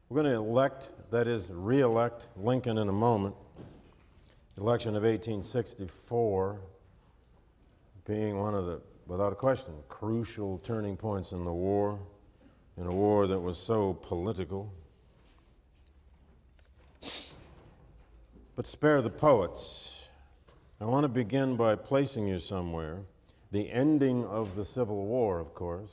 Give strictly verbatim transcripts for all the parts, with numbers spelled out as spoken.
We're going to elect, that is, re-elect Lincoln in a moment. The election of eighteen sixty-four being one of the, without a question, crucial turning points in the war, in a war that was so political. But spare the poets. I want to begin by placing you somewhere. The ending of the Civil War, of course,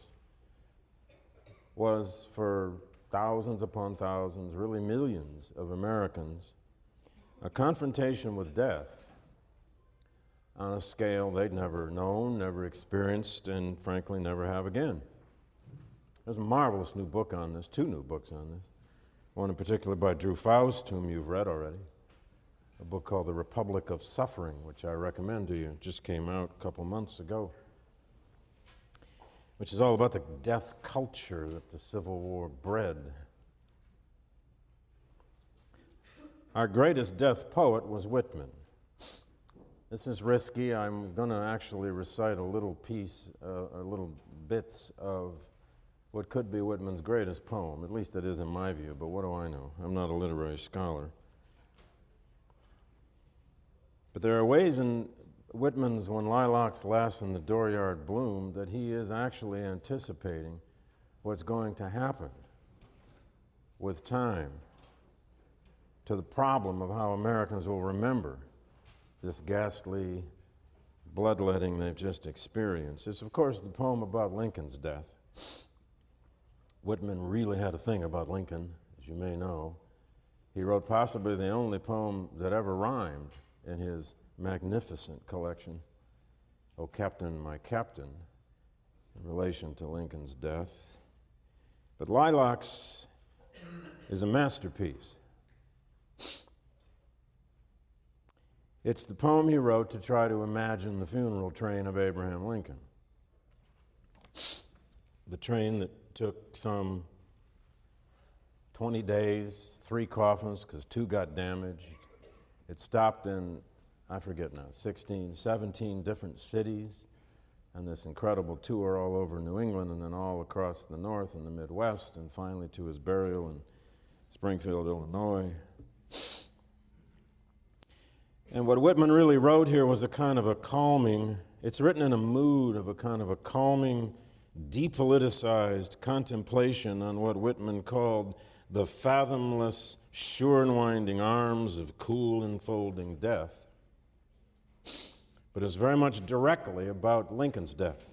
was for thousands upon thousands, really millions of Americans, a confrontation with death on a scale they'd never known, never experienced, and frankly never have again. There's a marvelous new book on this, two new books on this, one in particular by Drew Faust, whom you've read already, a book called The Republic of Suffering, which I recommend to you. It just came out a couple months ago, which is all about the death culture that the Civil War bred. Our greatest death poet was Whitman. This is risky. I'm going to actually recite a little piece, uh, a little bits of what could be Whitman's greatest poem. At least it is in my view, but what do I know? I'm not a literary scholar. But there are ways in Whitman's When Lilacs Last and the Dooryard Bloom that he is actually anticipating what's going to happen with time to the problem of how Americans will remember this ghastly bloodletting they've just experienced. It's, of course, the poem about Lincoln's death. Whitman really had a thing about Lincoln, as you may know. He wrote possibly the only poem that ever rhymed in his magnificent collection, O Captain, My Captain, in relation to Lincoln's death. But Lilacs is a masterpiece. It's the poem he wrote to try to imagine the funeral train of Abraham Lincoln. The train that took some twenty days, three coffins, because two got damaged. It stopped in, I forget now, sixteen, seventeen different cities, and this incredible tour all over New England and then all across the North and the Midwest, and finally to his burial in Springfield, Illinois. And what Whitman really wrote here was a kind of a calming, it's written in a mood of a kind of a calming, depoliticized contemplation on what Whitman called the fathomless, sure-winding arms of cool enfolding death. But it's very much directly about Lincoln's death.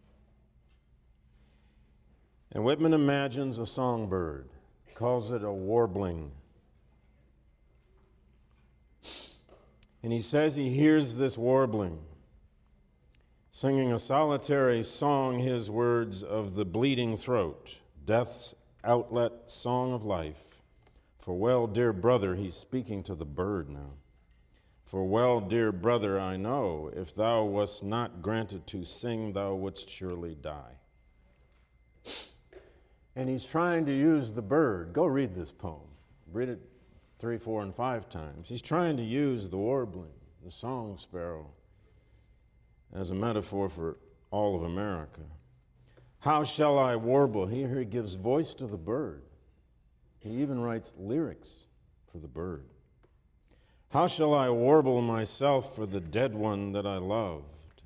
And Whitman imagines a songbird, calls it a warbling. And he says he hears this warbling, singing a solitary song, his words, of the bleeding throat, death's outlet song of life. For well, dear brother, he's speaking to the bird now. For well, dear brother, I know, if thou wast not granted to sing, thou wouldst surely die. And he's trying to use the bird. Go read this poem. Read it three, four, and five times. He's trying to use the warbling, the song sparrow, as a metaphor for all of America. How shall I warble? Here he gives voice to the bird. He even writes lyrics for the bird. How shall I warble myself for the dead one that I loved?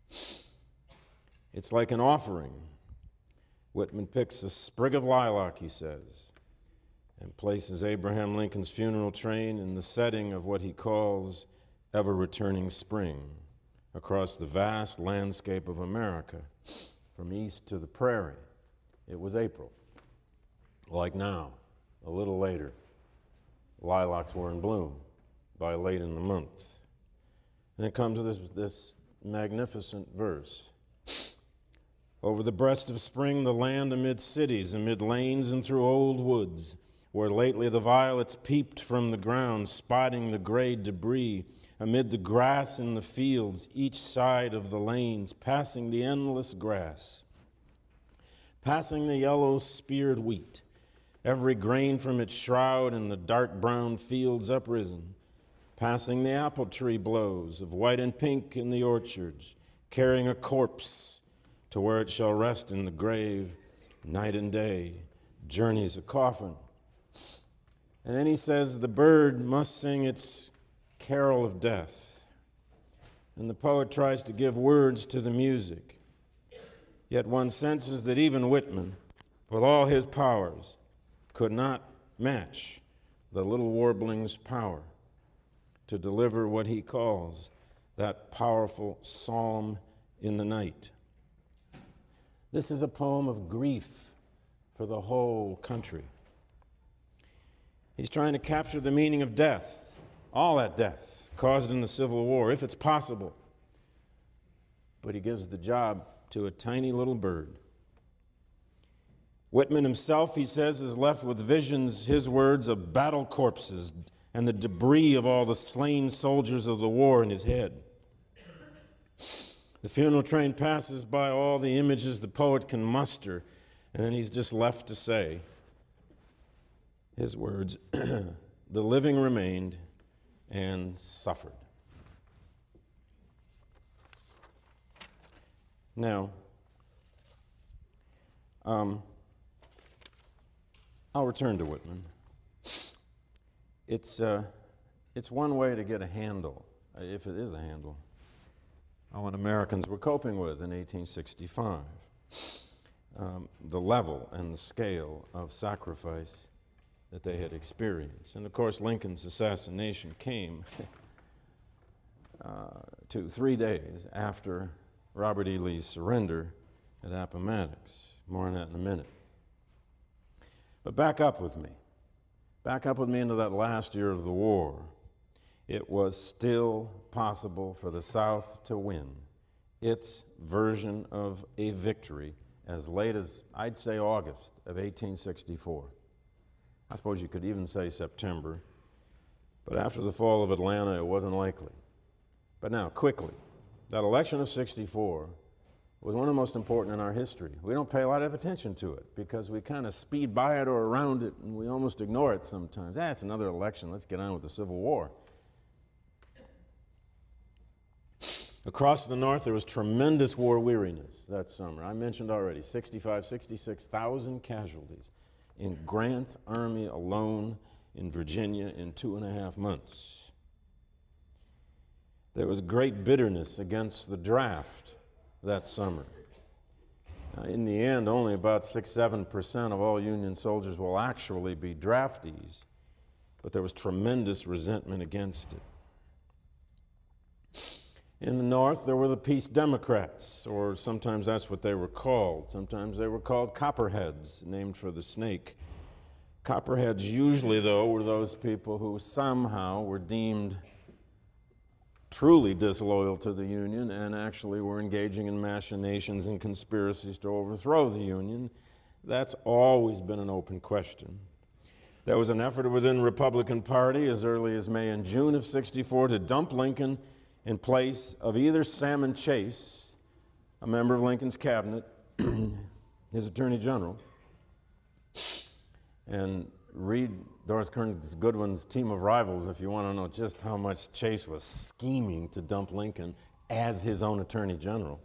It's like an offering. Whitman picks a sprig of lilac, he says, and places Abraham Lincoln's funeral train in the setting of what he calls ever-returning spring across the vast landscape of America, from east to the prairie. It was April. Like now, a little later, lilacs were in bloom by late in the month. And it comes to this, this magnificent verse. Over the breast of spring, the land amid cities, amid lanes and through old woods, where lately the violets peeped from the ground, spotting the gray debris, amid the grass in the fields, each side of the lanes, passing the endless grass, passing the yellow speared wheat, every grain from its shroud in the dark brown fields uprisen, passing the apple tree blows of white and pink in the orchards, carrying a corpse to where it shall rest in the grave night and day, journeys a coffin, And then he says the bird must sing its carol of death. And the poet tries to give words to the music. Yet one senses that even Whitman, with all his powers, could not match the little warbling's power to deliver what he calls that powerful psalm in the night. This is a poem of grief for the whole country. He's trying to capture the meaning of death, all that death caused in the Civil War, if it's possible. But he gives the job to a tiny little bird. Whitman himself, he says, is left with visions, his words, of battle corpses and the debris of all the slain soldiers of the war in his head. The funeral train passes by all the images the poet can muster, and then he's just left to say, his words, the living remained and suffered. Now, um, I'll return to Whitman. It's, uh, it's one way to get a handle, if it is a handle, on what Americans were coping with in eighteen sixty-five. Um, the level and the scale of sacrifice that they had experienced. And of course, Lincoln's assassination came uh, to three days after Robert E. Lee's surrender at Appomattox. More on that in a minute. But back up with me. Back up with me into that last year of the war. It was still possible for the South to win its version of a victory as late as, I'd say, August of eighteen sixty-four. I suppose you could even say September, but after the fall of Atlanta, it wasn't likely. But now, quickly, that election of sixty-four was one of the most important in our history. We don't pay a lot of attention to it because we kind of speed by it or around it, and we almost ignore it sometimes. Ah, it's another election. Let's get on with the Civil War. Across the North, there was tremendous war weariness that summer. I mentioned already, sixty-five, sixty-six thousand casualties in Grant's army alone in Virginia in two and a half months. There was great bitterness against the draft that summer. Now, in the end, only about six, seven percent of all Union soldiers will actually be draftees, but there was tremendous resentment against it. In the North, there were the Peace Democrats, or sometimes that's what they were called. Sometimes they were called Copperheads, named for the snake. Copperheads usually, though, were those people who somehow were deemed truly disloyal to the Union and actually were engaging in machinations and conspiracies to overthrow the Union. That's always been an open question. There was an effort within the Republican Party as early as May and June of sixty-four to dump Lincoln in place of either Salmon Chase, a member of Lincoln's cabinet, his attorney general, and read Doris Kearns Goodwin's Team of Rivals if you want to know just how much Chase was scheming to dump Lincoln as his own attorney general.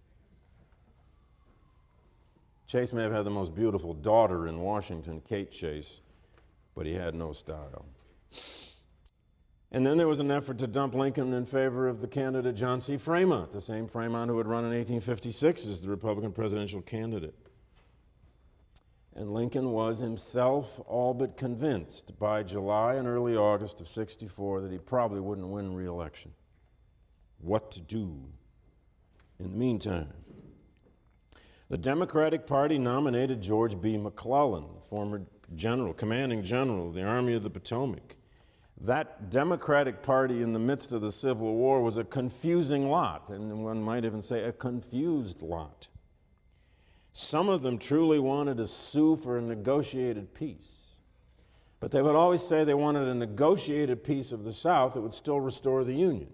Chase may have had the most beautiful daughter in Washington, Kate Chase, but he had no style. And then there was an effort to dump Lincoln in favor of the candidate John C. Fremont, the same Fremont who had run in eighteen fifty-six as the Republican presidential candidate. And Lincoln was himself all but convinced by July and early August of sixty-four that he probably wouldn't win re-election. What to do in the meantime? The Democratic Party nominated George B. McClellan, former general, commanding general of the Army of the Potomac. That Democratic Party in the midst of the Civil War was a confusing lot, and one might even say a confused lot. Some of them truly wanted to sue for a negotiated peace, but they would always say they wanted a negotiated peace of the South that would still restore the Union.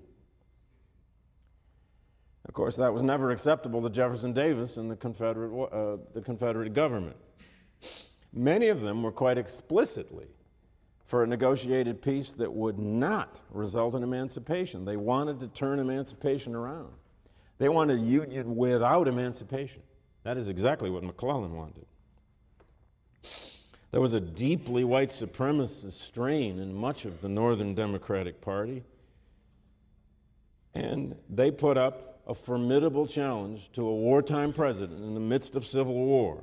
Of course, that was never acceptable to Jefferson Davis and the Confederate, uh, the Confederate government. Many of them were quite explicitly for a negotiated peace that would not result in emancipation. They wanted to turn emancipation around. They wanted a union without emancipation. That is exactly what McClellan wanted. There was a deeply white supremacist strain in much of the Northern Democratic Party, and they put up a formidable challenge to a wartime president in the midst of civil war.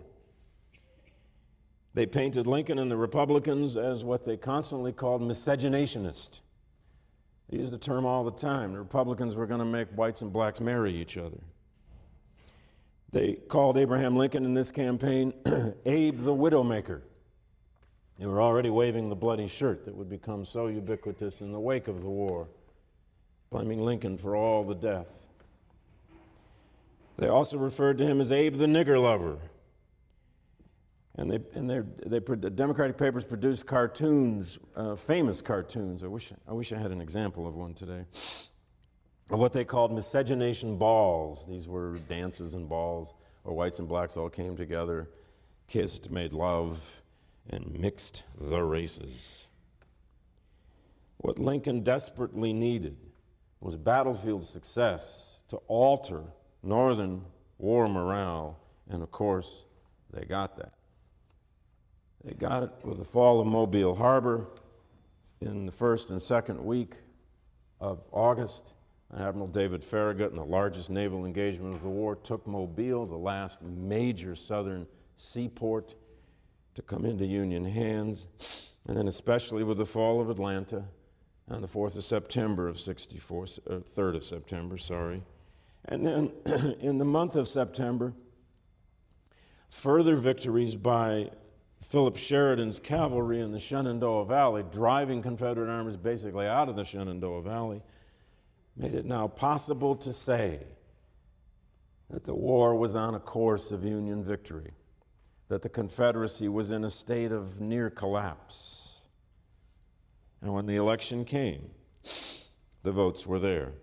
They painted Lincoln and the Republicans as what they constantly called miscegenationist. They used the term all the time. The Republicans were going to make whites and blacks marry each other. They called Abraham Lincoln in this campaign Abe the Widowmaker. They were already waving the bloody shirt that would become so ubiquitous in the wake of the war, blaming Lincoln for all the death. They also referred to him as Abe the Nigger Lover. And they and they they the Democratic papers produced cartoons, uh, famous cartoons. I wish I wish I had an example of one today. Of what they called miscegenation balls. These were dances and balls where whites and blacks all came together, kissed, made love, and mixed the races. What Lincoln desperately needed was battlefield success to alter Northern war morale, and of course, they got that. They got it with the fall of Mobile Harbor in the first and second week of August. Admiral David Farragut, in the largest naval engagement of the war, took Mobile, the last major southern seaport, to come into Union hands. And then especially with the fall of Atlanta on the fourth of September of sixty-four, or third of September, sorry. And then in the month of September, further victories by Philip Sheridan's cavalry in the Shenandoah Valley, driving Confederate armies basically out of the Shenandoah Valley, made it now possible to say that the war was on a course of Union victory, that the Confederacy was in a state of near collapse. And when the election came, the votes were there.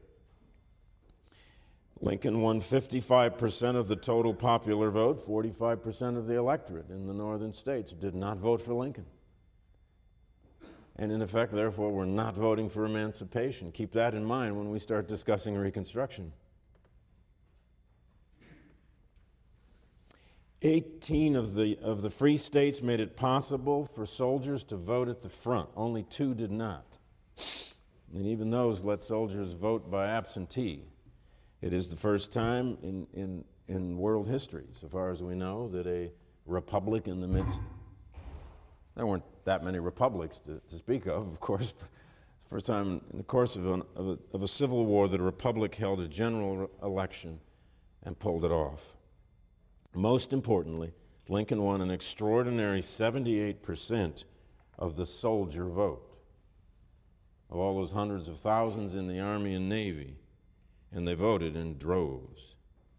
Lincoln won fifty-five percent of the total popular vote. forty-five percent of the electorate in the northern states did not vote for Lincoln. And in effect, therefore, we're not voting for emancipation. Keep that in mind when we start discussing Reconstruction. eighteen of the, of the free states made it possible for soldiers to vote at the front. Only two did not. And even those let soldiers vote by absentee. It is the first time in, in, in world history, so far as we know, that a republic in the midst, there weren't that many republics to, to speak of, of course, but first time in the course of, an, of, a, of a civil war that a republic held a general election and pulled it off. Most importantly, Lincoln won an extraordinary seventy-eight percent of the soldier vote, of all those hundreds of thousands in the Army and Navy, and they voted in droves.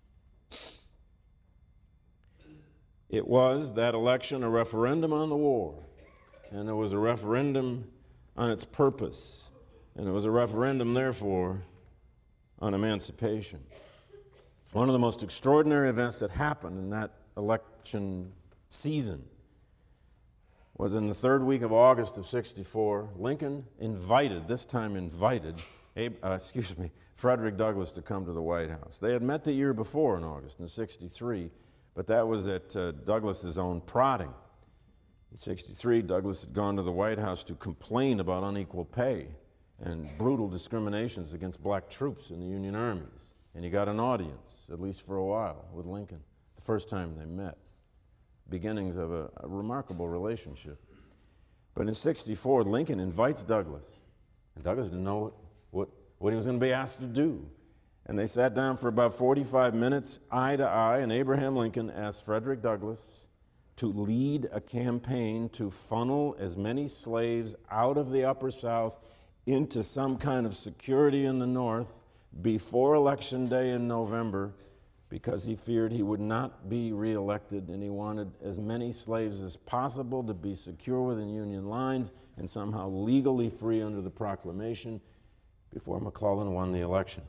It was, that election, a referendum on the war, and it was a referendum on its purpose, and it was a referendum, therefore, on emancipation. One of the most extraordinary events that happened in that election season was in the third week of August of sixty-four, Lincoln invited, this time invited, Abe, uh, excuse me, Frederick Douglass to come to the White House. They had met the year before in August in sixty-three, but that was at uh, Douglass's own prodding. In sixty-three, Douglass had gone to the White House to complain about unequal pay and brutal discriminations against black troops in the Union armies. And he got an audience, at least for a while, with Lincoln, the first time they met. Beginnings of a, a remarkable relationship. But in sixty-four, Lincoln invites Douglass, and Douglass didn't know what, what, what he was going to be asked to do. And they sat down for about forty-five minutes, eye to eye, and Abraham Lincoln asked Frederick Douglass to lead a campaign to funnel as many slaves out of the Upper South into some kind of security in the North before Election Day in November, because he feared he would not be reelected, and he wanted as many slaves as possible to be secure within Union lines and somehow legally free under the proclamation before McClellan won the election.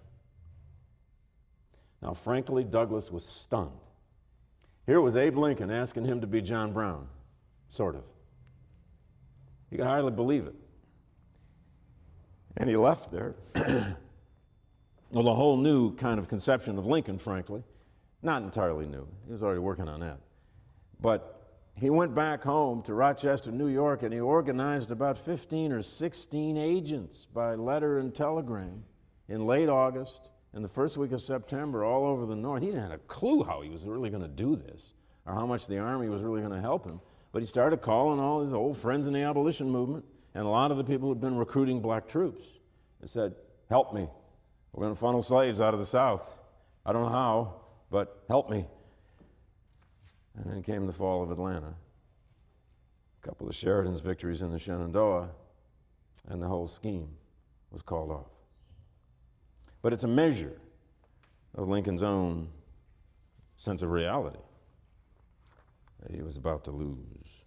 Now, frankly, Douglass was stunned. Here was Abe Lincoln asking him to be John Brown, sort of. He could hardly believe it. And he left there with a whole new kind of conception of Lincoln, frankly. Not entirely new. He was already working on that. But he went back home to Rochester, New York, and he organized about fifteen or sixteen agents by letter and telegram in late August and the first week of September all over the North. He didn't have a clue how he was really going to do this or how much the Army was really going to help him. But he started calling all his old friends in the abolition movement and a lot of the people who had been recruiting black troops and said, help me. We're going to funnel slaves out of the South. I don't know how, but help me. And then came the fall of Atlanta, a couple of Sheridan's victories in the Shenandoah, and the whole scheme was called off. But it's a measure of Lincoln's own sense of reality that he was about to lose.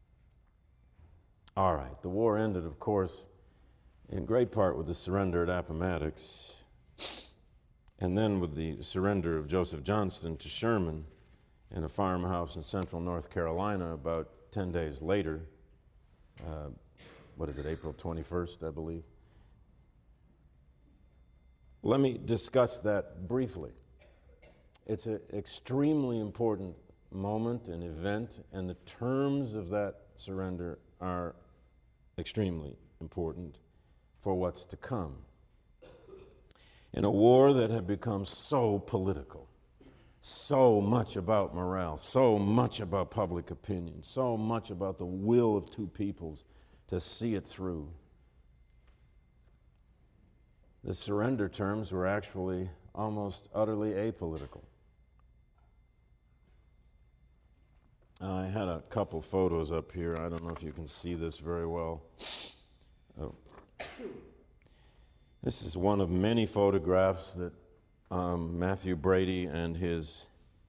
All right, the war ended, of course, in great part with the surrender at Appomattox, and then with the surrender of Joseph Johnston to Sherman in a farmhouse in central North Carolina about ten days later. Uh, what is it, April twenty-first, I believe? Let me discuss that briefly. It's an extremely important moment and event, and the terms of that surrender are extremely important for what's to come. In a war that had become so political, so much about morale, so much about public opinion, so much about the will of two peoples to see it through, the surrender terms were actually almost utterly apolitical. I had a couple photos up here. I don't know if you can see this very well. Oh. This is one of many photographs that um, Matthew Brady and his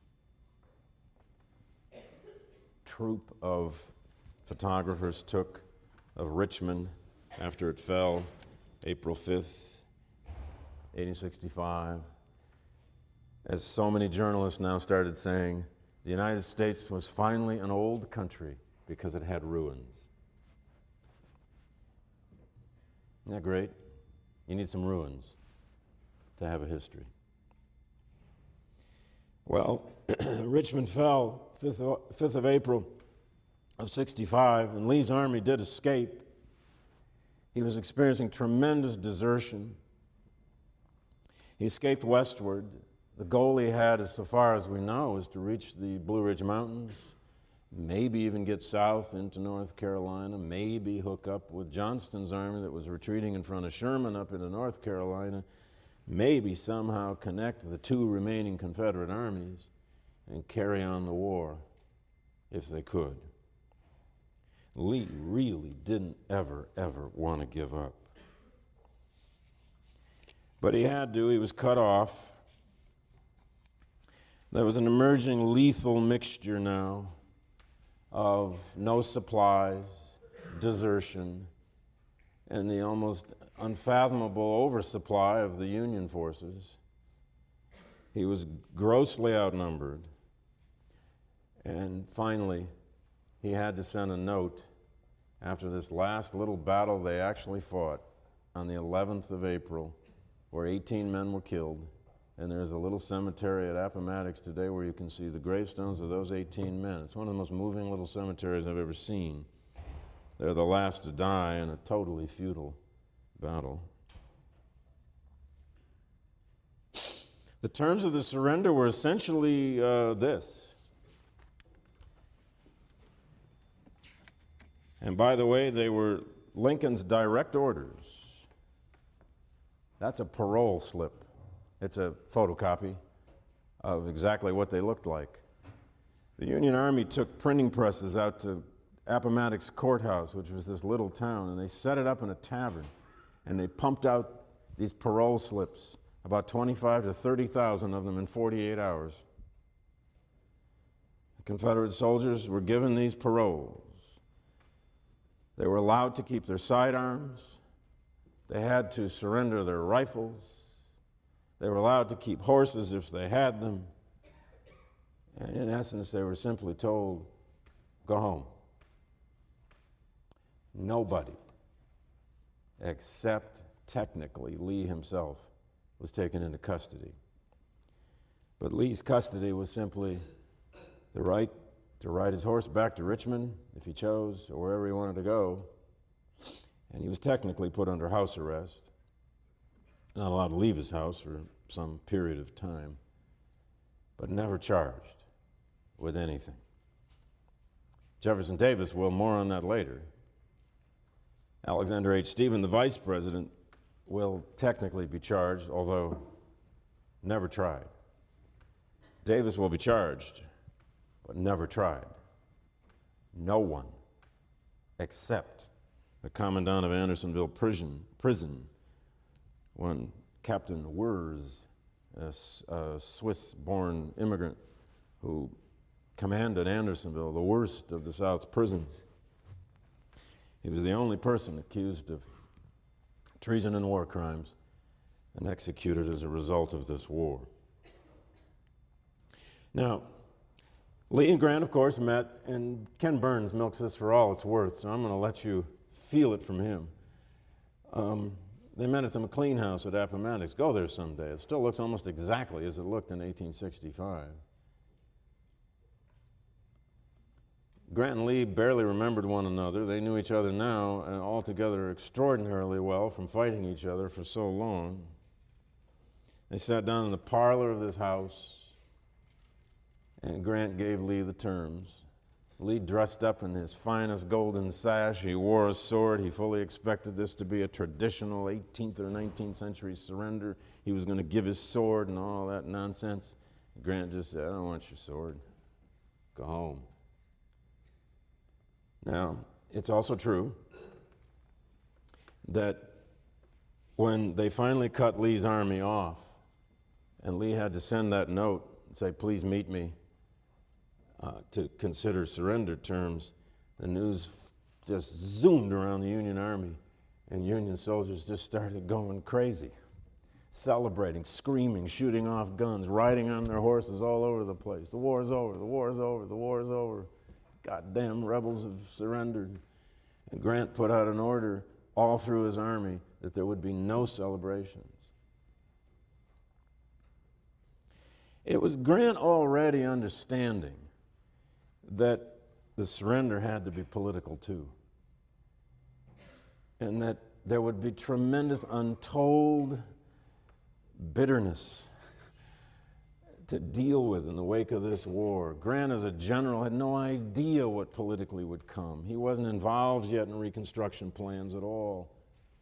troupe of photographers took of Richmond after it fell, April fifth, eighteen sixty-five. As so many journalists now started saying, the United States was finally an old country because it had ruins. Isn't that great? You need some ruins to have a history. Well, Richmond fell fifth of April of sixty-five, and Lee's army did escape. He was experiencing tremendous desertion. He escaped westward. The goal he had, as so far as we know, is to reach the Blue Ridge Mountains, maybe even get south into North Carolina, maybe hook up with Johnston's army that was retreating in front of Sherman up into North Carolina, maybe somehow connect the two remaining Confederate armies and carry on the war if they could. Lee really didn't ever, ever want to give up. But he had to. He was cut off. There was an emerging lethal mixture now of no supplies, desertion, and the almost unfathomable oversupply of the Union forces. He was grossly outnumbered. And finally, he had to send a note after this last little battle they actually fought on the eleventh of April, where eighteen men were killed. And there's a little cemetery at Appomattox today where you can see the gravestones of those eighteen men. It's one of the most moving little cemeteries I've ever seen. They're the last to die in a totally futile battle. The terms of the surrender were essentially uh, this. And by the way, they were Lincoln's direct orders. That's a parole slip. It's a photocopy of exactly what they looked like. The Union Army took printing presses out to Appomattox Courthouse, which was this little town, and they set it up in a tavern, and they pumped out these parole slips, about twenty-five to thirty thousand of them in forty-eight hours. The Confederate soldiers were given these paroles. They were allowed to keep their sidearms. They had to surrender their rifles. They were allowed to keep horses if they had them. And in essence, they were simply told, go home. Nobody, except technically Lee himself, was taken into custody. But Lee's custody was simply the right to ride his horse back to Richmond if he chose, or wherever he wanted to go. And he was technically put under house arrest, not allowed to leave his house for some period of time, but never charged with anything. Jefferson Davis will, more on that later. Alexander H. Steven, the vice president, will technically be charged, although never tried. Davis will be charged, but never tried. No one, except the commandant of Andersonville prison, prison when Captain Wirz, a, a Swiss-born immigrant who commanded Andersonville, the worst of the South's prisons, he was the only person accused of treason and war crimes and executed as a result of this war. Now, Lee and Grant, of course, met, and Ken Burns milks this for all it's worth, so I'm going to let you feel it from him. Um, they met at the McLean House at Appomattox. Go there someday. It still looks almost exactly as it looked in eighteen sixty-five. Grant and Lee barely remembered one another. They knew each other now and altogether extraordinarily well from fighting each other for so long. They sat down in the parlor of this house, and Grant gave Lee the terms. Lee dressed up in his finest golden sash. He wore a sword. He fully expected this to be a traditional eighteenth or nineteenth century surrender. He was going to give his sword and all that nonsense. Grant just said, I don't want your sword. Go home. Now, it's also true that when they finally cut Lee's army off, and Lee had to send that note and say, please meet me uh, to consider surrender terms, the news f- just zoomed around the Union Army, and Union soldiers just started going crazy, celebrating, screaming, shooting off guns, riding on their horses all over the place. The war's over, the war's over, the war's over. Goddamn rebels have surrendered. And Grant put out an order all through his army that there would be no celebrations. It was Grant already understanding that the surrender had to be political too, and that there would be tremendous untold bitterness to deal with in the wake of this war. Grant, as a general, had no idea what politically would come. He wasn't involved yet in Reconstruction plans at all.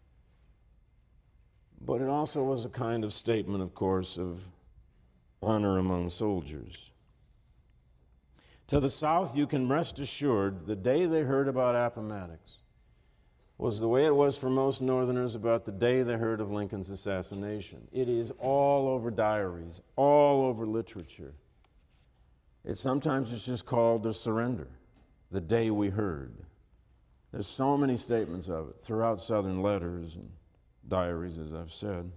But it also was a kind of statement, of course, of honor among soldiers. To the South, you can rest assured, the day they heard about Appomattox was the way it was for most Northerners about the day they heard of Lincoln's assassination. It is all over diaries, all over literature. It sometimes it's just called the surrender, the day we heard. There's so many statements of it throughout Southern letters and diaries, as I've said.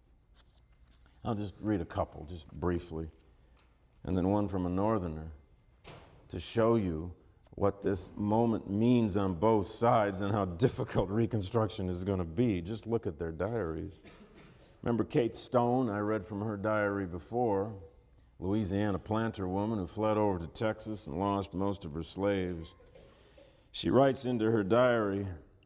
I'll just read a couple, just briefly, and then one from a Northerner to show you what this moment means on both sides and how difficult Reconstruction is going to be. Just look at their diaries. Remember Kate Stone? I read from her diary before, Louisiana planter woman who fled over to Texas and lost most of her slaves. She writes into her diary,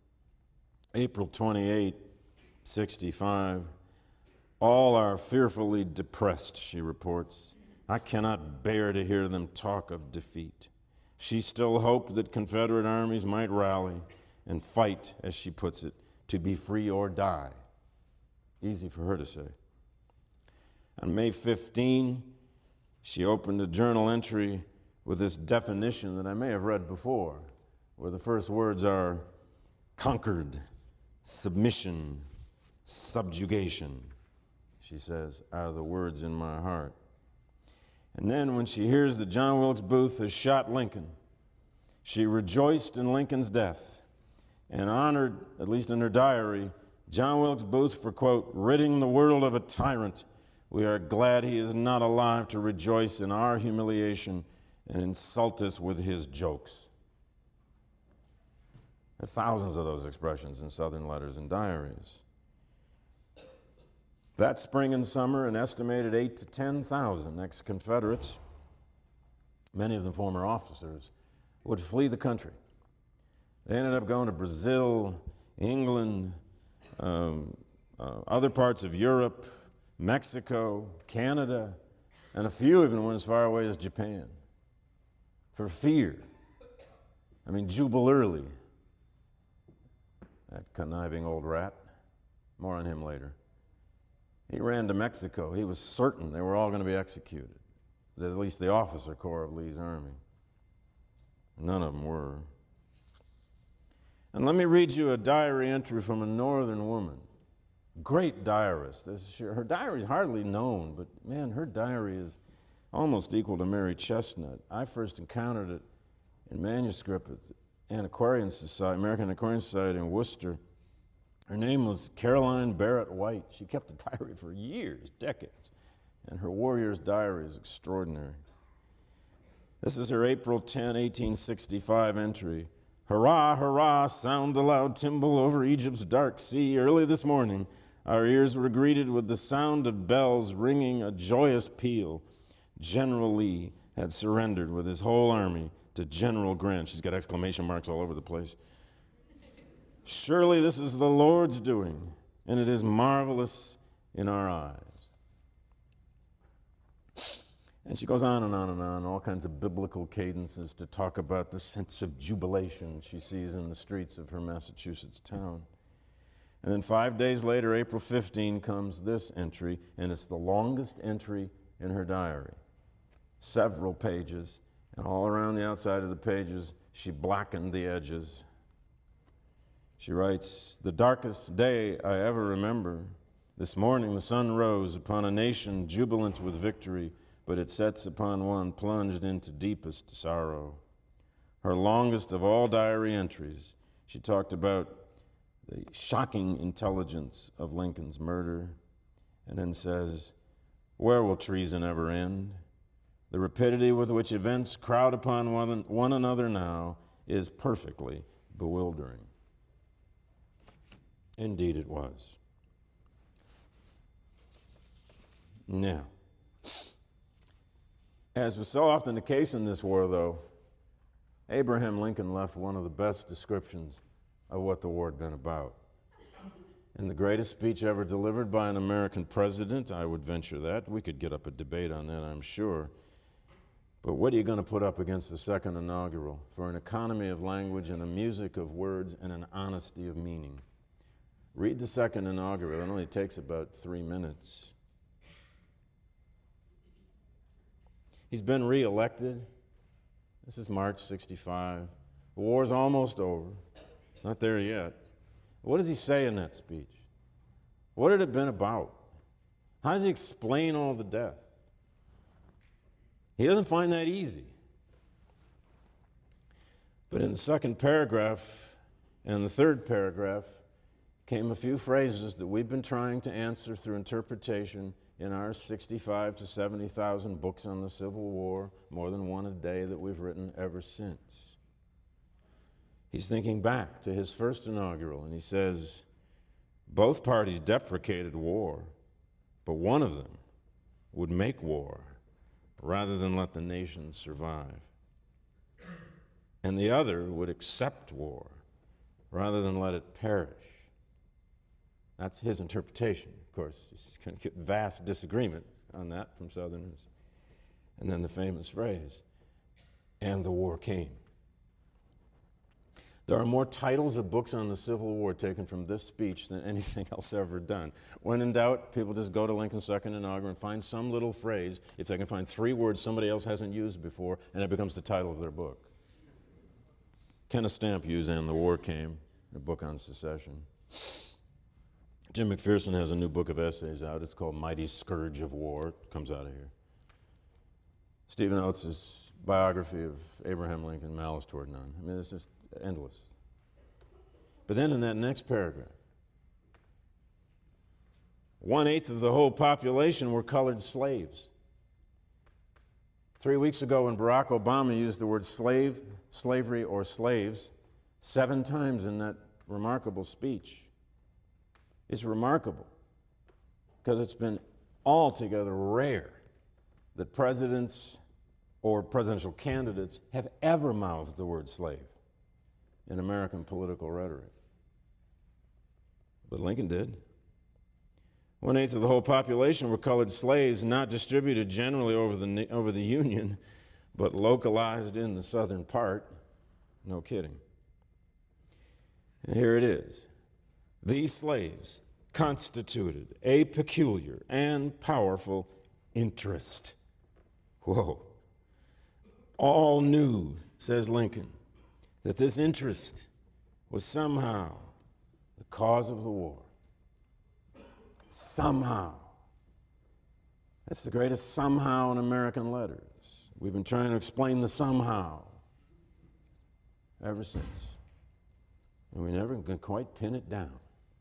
April twenty-eighth, sixty-five, all are fearfully depressed, she reports. I cannot bear to hear them talk of defeat. She still hoped that Confederate armies might rally and fight, as she puts it, to be free or die. Easy for her to say. On May fifteenth, she opened a journal entry with this definition that I may have read before, where the first words are conquered, submission, subjugation. She says, are the words in my heart. And then when she hears that John Wilkes Booth has shot Lincoln, she rejoiced in Lincoln's death and honored, at least in her diary, John Wilkes Booth for, quote, ridding the world of a tyrant. We are glad he is not alive to rejoice in our humiliation and insult us with his jokes. There are thousands of those expressions in Southern letters and diaries. That spring and summer, an estimated eight to ten thousand ex-Confederates many of them former officers, would flee the country. They ended up going to Brazil, England, um, uh, other parts of Europe, Mexico, Canada, and a few even went as far away as Japan for fear. I mean, Jubal Early, that conniving old rat, more on him later. He ran to Mexico. He was certain they were all going to be executed, at least the officer corps of Lee's army. None of them were. And let me read you a diary entry from a northern woman. Great diarist. This, her diary is hardly known, but man, her diary is almost equal to Mary Chestnut. I first encountered it in manuscript at the Antiquarian Society, American Antiquarian Society in Worcester. Her name was Caroline Barrett White. She kept a diary for years, decades, and her warrior's diary is extraordinary. This is her April tenth, eighteen sixty-five entry. Hurrah, hurrah, sound the loud timbrel over Egypt's dark sea. Early this morning, our ears were greeted with the sound of bells ringing a joyous peal. General Lee had surrendered with his whole army to General Grant. She's got exclamation marks all over the place. Surely this is the Lord's doing, and it is marvelous in our eyes. And she goes on and on and on, all kinds of biblical cadences to talk about the sense of jubilation she sees in the streets of her Massachusetts town. And then five days later, April fifteenth, comes this entry, and it's the longest entry in her diary. Several pages, and all around the outside of the pages, she blackened the edges. She writes, "The darkest day I ever remember. This morning the sun rose upon a nation jubilant with victory, but it sets upon one plunged into deepest sorrow." Her longest of all diary entries, she talked about the shocking intelligence of Lincoln's murder, and then says, "Where will treason ever end? The rapidity with which events crowd upon one, one another now is perfectly bewildering." Indeed it was. Now, as was so often the case in this war, though, Abraham Lincoln left one of the best descriptions of what the war had been about. In the greatest speech ever delivered by an American president, I would venture that. We could get up a debate on that, I'm sure. But what are you going to put up against the second inaugural for an economy of language and a music of words and an honesty of meaning? Read the second inaugural. It only takes about three minutes. He's been reelected. This is March sixty-five. The war's almost over. Not there yet. What does he say in that speech? What had it been about? How does he explain all the death? He doesn't find that easy. But in the second paragraph and the third paragraph came a few phrases that we've been trying to answer through interpretation in our sixty-five to seventy thousand books on the Civil War, more than one a day that we've written ever since. He's thinking back to his first inaugural, and he says, both parties deprecated war, but one of them would make war rather than let the nation survive. And the other would accept war rather than let it perish. That's his interpretation, of course. He's going to get vast disagreement on that from Southerners. And then the famous phrase, "And the war came." There are more titles of books on the Civil War taken from this speech than anything else ever done. When in doubt, people just go to Lincoln's second inaugural and find some little phrase, if they can find three words somebody else hasn't used before, and it becomes the title of their book. Kenneth Stamp used "And the War Came," a book on secession. Jim McPherson has a new book of essays out. It's called Mighty Scourge of War. It comes out of here. Stephen Oates' biography of Abraham Lincoln, Malice Toward None. I mean, it's just endless. But then in that next paragraph, one-eighth of the whole population were colored slaves. Three weeks ago when Barack Obama used the word slave, slavery, or slaves seven times in that remarkable speech, it's remarkable because it's been altogether rare that presidents or presidential candidates have ever mouthed the word slave in American political rhetoric. But Lincoln did. One-eighth of the whole population were colored slaves, not distributed generally over the, over the Union, but localized in the southern part. No kidding. And here it is. These slaves constituted a peculiar and powerful interest. Whoa. All knew, says Lincoln, that this interest was somehow the cause of the war. Somehow. That's the greatest somehow in American letters. We've been trying to explain the somehow ever since. And we never can quite pin it down.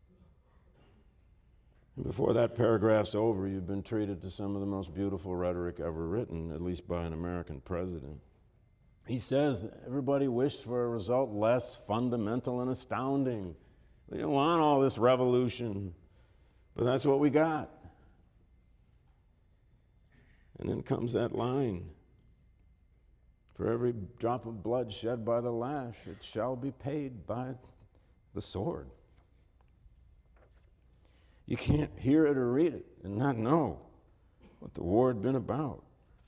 And before that paragraph's over, you've been treated to some of the most beautiful rhetoric ever written, at least by an American president. He says everybody wished for a result less fundamental and astounding. We don't want all this revolution, but that's what we got. And then comes that line. For every drop of blood shed by the lash, it shall be paid by the sword. You can't hear it or read it and not know what the war had been about.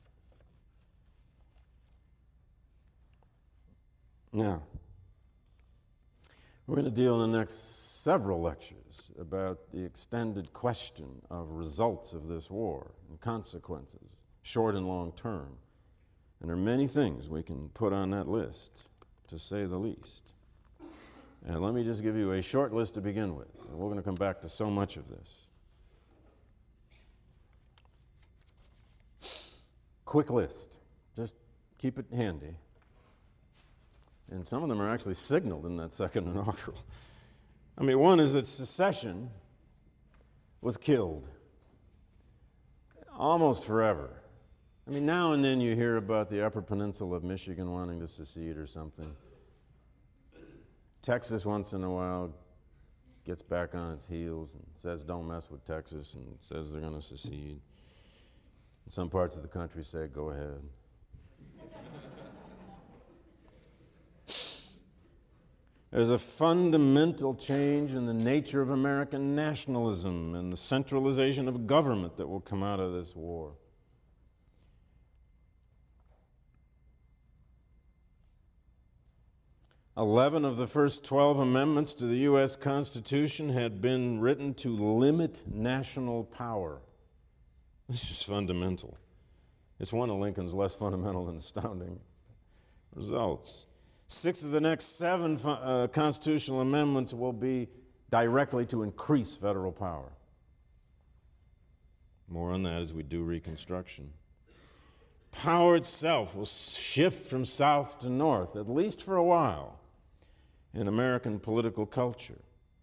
Now, we're going to deal in the next several lectures about the extended question of results of this war and consequences, short and long term. And there are many things we can put on that list, to say the least. And let me just give you a short list to begin with. And we're going to come back to so much of this. Quick list. Just keep it handy. And some of them are actually signaled in that second inaugural. I mean, one is that secession was killed almost forever. I mean, now and then you hear about the Upper Peninsula of Michigan wanting to secede or something. Texas, once in a while, gets back on its heels and says, don't mess with Texas, and says they're going to secede. And some parts of the country say, go ahead. There's a fundamental change in the nature of American nationalism and the centralization of government that will come out of this war. Eleven of the first twelve amendments to the U S Constitution had been written to limit national power. This is fundamental. It's one of Lincoln's less fundamental and astounding results. Six of the next seven uh, constitutional amendments will be directly to increase federal power. More on that as we do Reconstruction. Power itself will shift from south to north, at least for a while, in American political culture.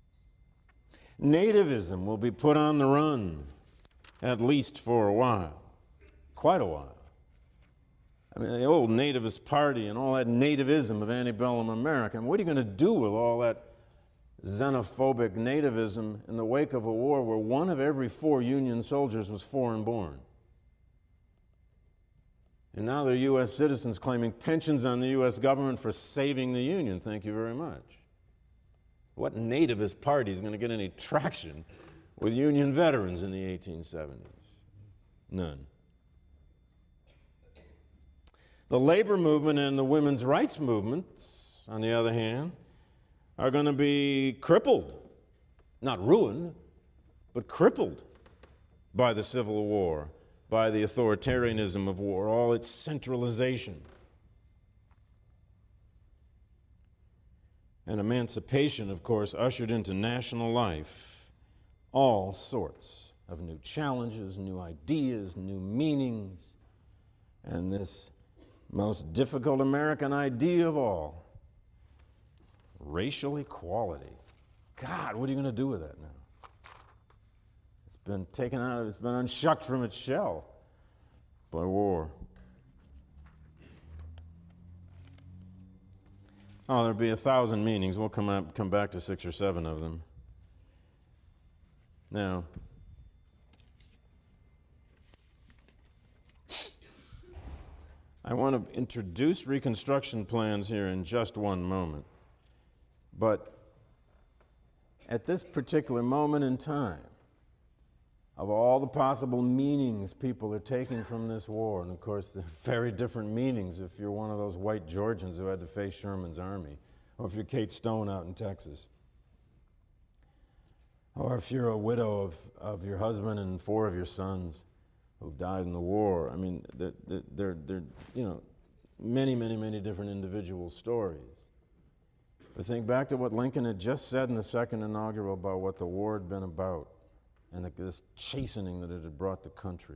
Nativism will be put on the run, at least for a while, quite a while. I mean, the old nativist party and all that nativism of antebellum America. I mean, what are you going to do with all that xenophobic nativism in the wake of a war where one of every four Union soldiers was foreign born? And now they're U S citizens claiming pensions on the U S government for saving the Union. Thank you very much. What nativist party is going to get any traction with Union veterans in the eighteen seventies? None. The labor movement and the women's rights movements, on the other hand, are going to be crippled, not ruined, but crippled by the Civil War, by the authoritarianism of war, all its centralization. And emancipation, of course, ushered into national life all sorts of new challenges, new ideas, new meanings, and this most difficult American idea of all, racial equality. God, what are you going to do with that now? It's been taken out of, it's been unshucked from its shell by war. Oh, there'll be a thousand meanings. We'll come up, come back to six or seven of them. Now, I want to introduce Reconstruction plans here in just one moment. But at this particular moment in time, of all the possible meanings people are taking from this war, and of course there are very different meanings if you're one of those white Georgians who had to face Sherman's army, or if you're Kate Stone out in Texas, or if you're a widow of, of your husband and four of your sons who've died in the war. I mean, they're, they're, they're, you know, many, many, many different individual stories. But think back to what Lincoln had just said in the second inaugural about what the war had been about and this chastening that it had brought the country.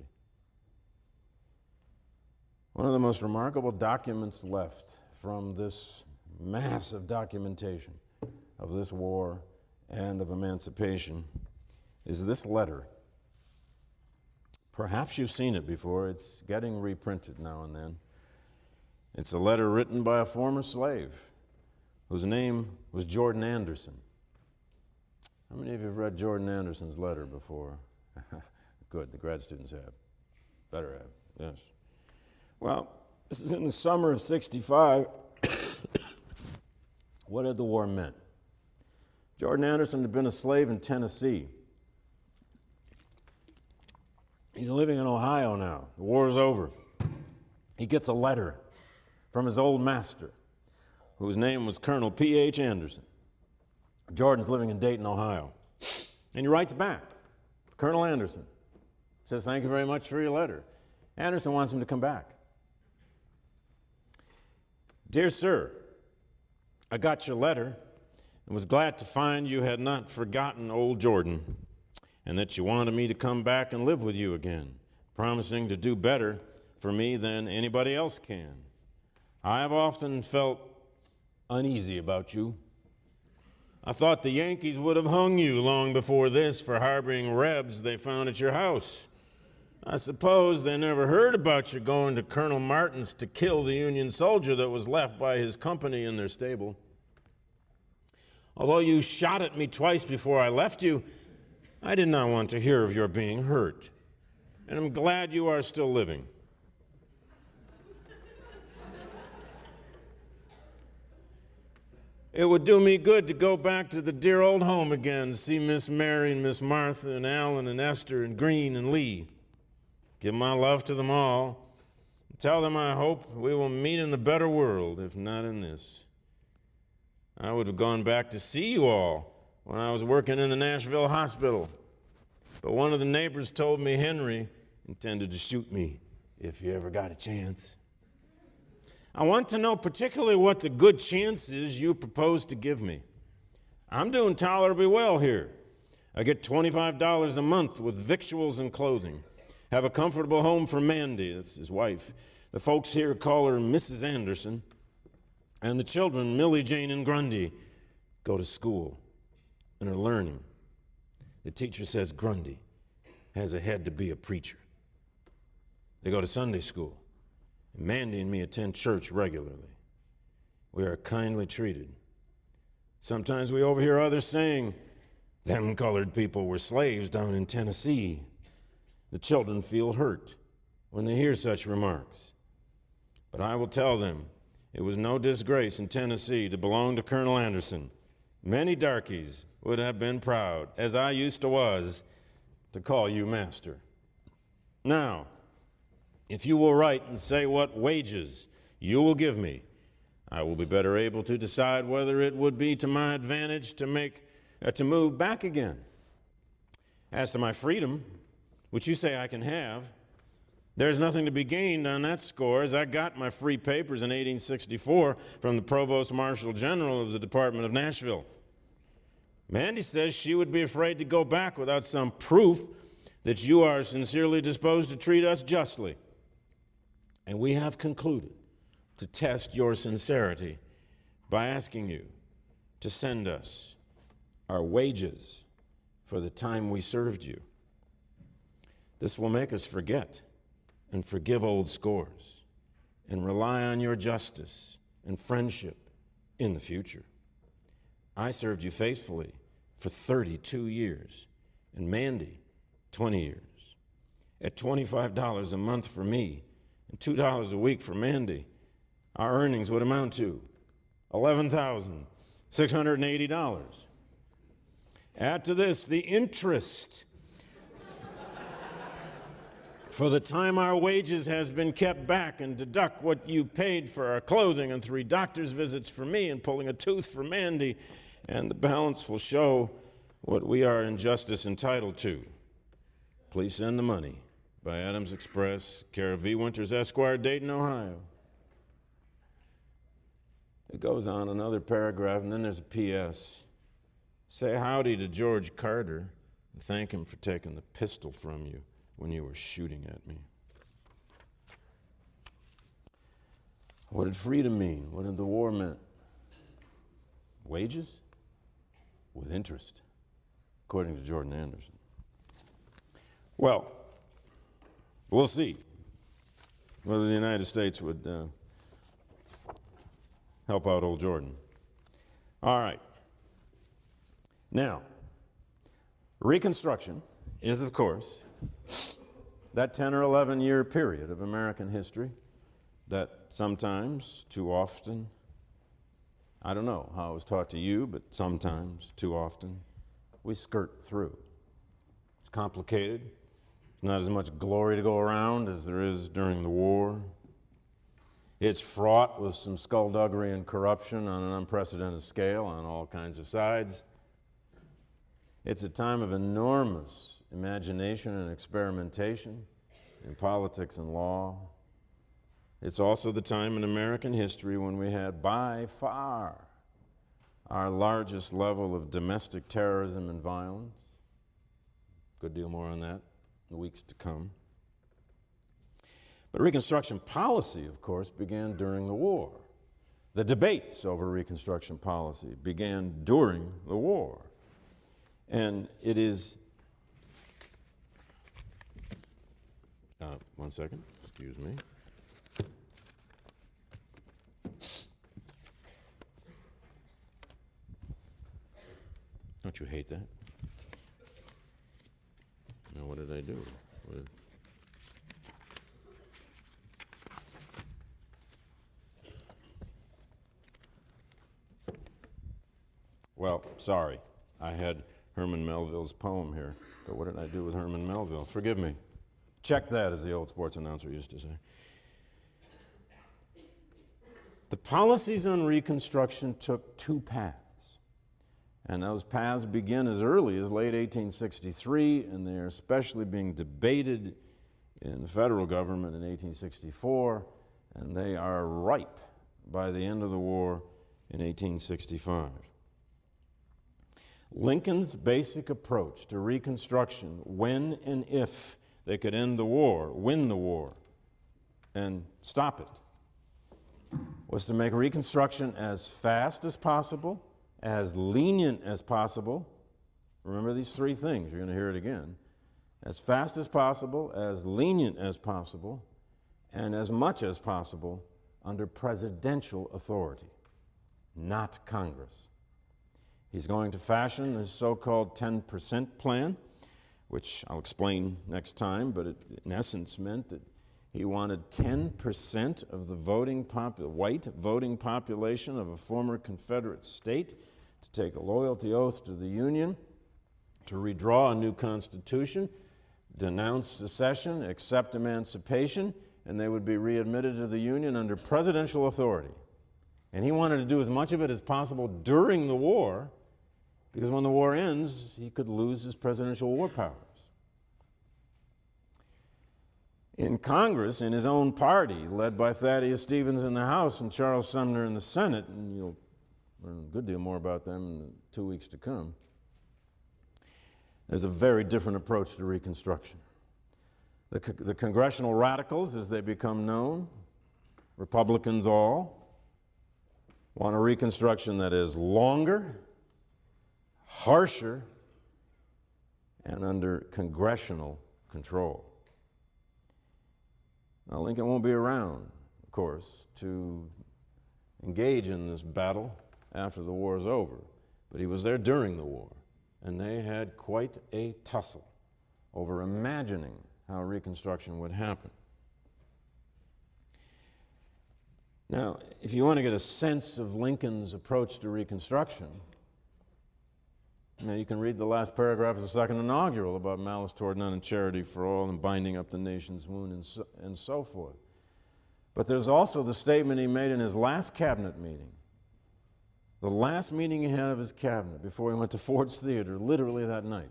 One of the most remarkable documents left from this massive documentation of this war and of emancipation is this letter. Perhaps you've seen it before. It's getting reprinted now and then. It's a letter written by a former slave whose name was Jordan Anderson. How many of you have read Jordan Anderson's letter before? Good, the grad students have. Better have, yes. Well, this is in the summer of sixty-five. What had the war meant? Jordan Anderson had been a slave in Tennessee. He's living in Ohio now. The war is over. He gets a letter from his old master, whose name was Colonel P H Anderson. Jordan's living in Dayton, Ohio. And he writes back, Colonel Anderson. Says, thank you very much for your letter. Anderson wants him to come back. Dear sir, I got your letter and was glad to find you had not forgotten old Jordan and that you wanted me to come back and live with you again, promising to do better for me than anybody else can. I have often felt uneasy about you. I thought the Yankees would have hung you long before this for harboring Rebs they found at your house. I suppose they never heard about you going to Colonel Martin's to kill the Union soldier that was left by his company in their stable. Although you shot at me twice before I left you, I did not want to hear of your being hurt, and I'm glad you are still living. It would do me good to go back to the dear old home again, see Miss Mary and Miss Martha and Alan and Esther and Green and Lee. Give my love to them all. Tell them I hope we will meet in the better world, if not in this. I would have gone back to see you all when I was working in the Nashville hospital, but one of the neighbors told me Henry intended to shoot me if he ever got a chance. I want to know particularly what the good chance is you propose to give me. I'm doing tolerably well here. I get twenty-five dollars a month with victuals and clothing. Have a comfortable home for Mandy, that's his wife. The folks here call her Missus Anderson. And the children, Millie, Jane, and Grundy, go to school and are learning. The teacher says Grundy has a head to be a preacher. They go to Sunday school. And Mandy and me attend church regularly. We are kindly treated. Sometimes we overhear others saying, them colored people were slaves down in Tennessee. The children feel hurt when they hear such remarks. But I will tell them it was no disgrace in Tennessee to belong to Colonel Anderson. Many darkies would have been proud, as I used to was, to call you master. Now, if you will write and say what wages you will give me, I will be better able to decide whether it would be to my advantage to make uh, to move back again. As to my freedom, which you say I can have, there's nothing to be gained on that score, as I got my free papers in eighteen sixty-four from the Provost Marshal General of the Department of Nashville. Mandy says she would be afraid to go back without some proof that you are sincerely disposed to treat us justly. And we have concluded to test your sincerity by asking you to send us our wages for the time we served you. This will make us forget and forgive old scores and rely on your justice and friendship in the future. I served you faithfully for thirty-two years, and Mandy, twenty years. At twenty-five dollars a month for me, and two dollars a week for Mandy, our earnings would amount to eleven thousand six hundred eighty dollars. Add to this the interest for the time our wages has been kept back, and deduct what you paid for our clothing and three doctor's visits for me and pulling a tooth for Mandy, and the balance will show what we are in justice entitled to. Please send the money by Adams Express, care of V. Winters, Esquire, Dayton, Ohio. It goes on another paragraph, and then there's a P S Say howdy to George Carter and thank him for taking the pistol from you when you were shooting at me. What did freedom mean? What did the war mean? Wages with interest, according to Jordan Anderson. Well, we'll see whether the United States would uh, help out old Jordan. All right. Now, Reconstruction is, of course, that ten or eleven year period of American history that sometimes, too often, I don't know how it was taught to you, but sometimes, too often, we skirt through. It's complicated. There's not as much glory to go around as there is during the war. It's fraught with some skullduggery and corruption on an unprecedented scale on all kinds of sides. It's a time of enormous imagination and experimentation in politics and law. It's also the time in American history when we had by far our largest level of domestic terrorism and violence. Good deal more on that in the weeks to come. But Reconstruction policy, of course, began during the war. The debates over Reconstruction policy began during the war. And it is, uh, one second, excuse me. Don't you hate that? Now, what did I do? What did... Well, sorry, I had Herman Melville's poem here, but what did I do with Herman Melville? Forgive me. Check that, as the old sports announcer used to say. The policies on Reconstruction took two paths, and those paths begin as early as late eighteen sixty-three, and they are especially being debated in the federal government in eighteen sixty-four, and they are ripe by the end of the war in eighteen sixty-five. Lincoln's basic approach to Reconstruction, when and if they could end the war, win the war, and stop it, was to make Reconstruction as fast as possible, as lenient as possible. Remember these three things, you're going to hear it again. As fast as possible, as lenient as possible, and as much as possible under presidential authority, not Congress. He's going to fashion his so-called ten percent plan, which I'll explain next time, but it in essence meant that he wanted ten percent of the voting pop- white voting population of a former Confederate state to take a loyalty oath to the Union, to redraw a new constitution, denounce secession, accept emancipation, and they would be readmitted to the Union under presidential authority. And he wanted to do as much of it as possible during the war, because when the war ends, he could lose his presidential war powers. In Congress, in his own party, led by Thaddeus Stevens in the House and Charles Sumner in the Senate, and you'll learn a good deal more about them in the two weeks to come, there's a very different approach to Reconstruction. The, co- the congressional radicals, as they become known, Republicans all, want a Reconstruction that is longer, harsher, and under congressional control. Now, Lincoln won't be around, of course, to engage in this battle after the war is over, but he was there during the war, and they had quite a tussle over imagining how Reconstruction would happen. Now, if you want to get a sense of Lincoln's approach to Reconstruction, you know, you can read the last paragraph of the second inaugural about malice toward none and charity for all and binding up the nation's wound and so, and so forth. But there's also the statement he made in his last cabinet meeting, the last meeting he had of his cabinet before he went to Ford's Theater, literally that night.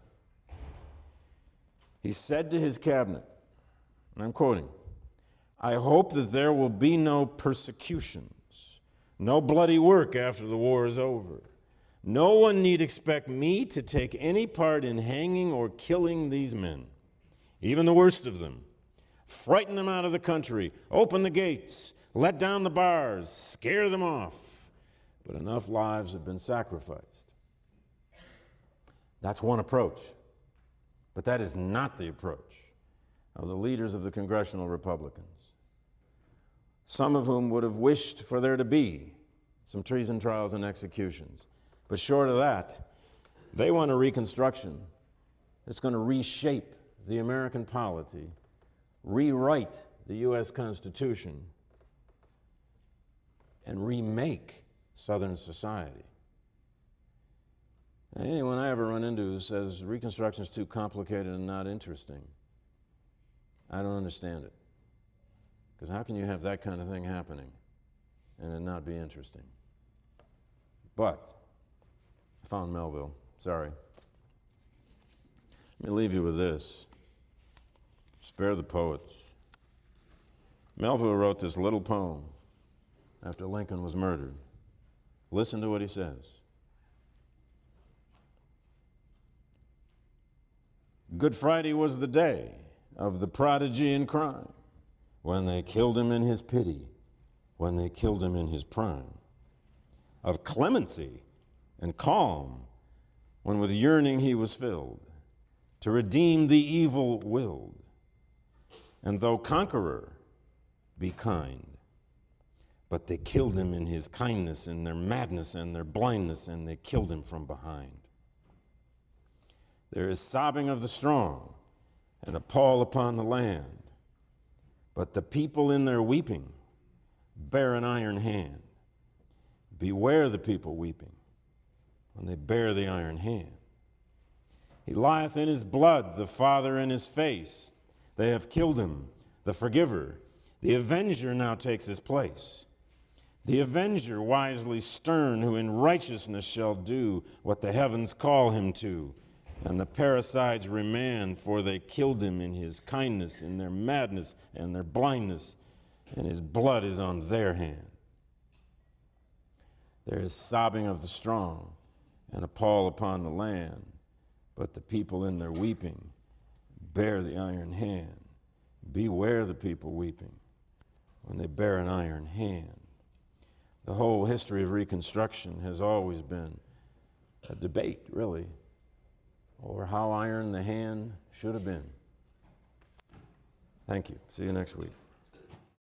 He said to his cabinet, and I'm quoting, "I hope that there will be no persecutions, no bloody work after the war is over. No one need expect me to take any part in hanging or killing these men, even the worst of them. Frighten them out of the country, open the gates, let down the bars, scare them off. But enough lives have been sacrificed." That's one approach. But that is not the approach of the leaders of the congressional Republicans, some of whom would have wished for there to be some treason trials and executions. But short of that, they want a Reconstruction that's going to reshape the American polity, rewrite the U S Constitution, and remake Southern society. Now, anyone I ever run into who says Reconstruction is too complicated and not interesting, I don't understand it. Because how can you have that kind of thing happening and it not be interesting? But I found Melville. Sorry. Let me leave you with this. Spare the poets. Melville wrote this little poem after Lincoln was murdered. Listen to what he says. Good Friday was the day of the prodigy in crime, when they killed him in his pity, when they killed him in his prime. Of clemency and calm, when with yearning he was filled, to redeem the evil willed. And though conqueror, be kind. But they killed him in his kindness, in their madness and their blindness, and they killed him from behind. There is sobbing of the strong and a pall upon the land, but the people in their weeping bear an iron hand. Beware the people weeping when they bear the iron hand. He lieth in his blood, the Father in his face. They have killed him, the forgiver. The avenger now takes his place. The avenger wisely stern, who in righteousness shall do what the heavens call him to. And the parricides remand, for they killed him in his kindness, in their madness and their blindness, and his blood is on their hand. There is sobbing of the strong and a pall upon the land, but the people in their weeping bear the iron hand. Beware the people weeping when they bear an iron hand. The whole history of Reconstruction has always been a debate, really, over how iron the hand should have been. Thank you. See you next week.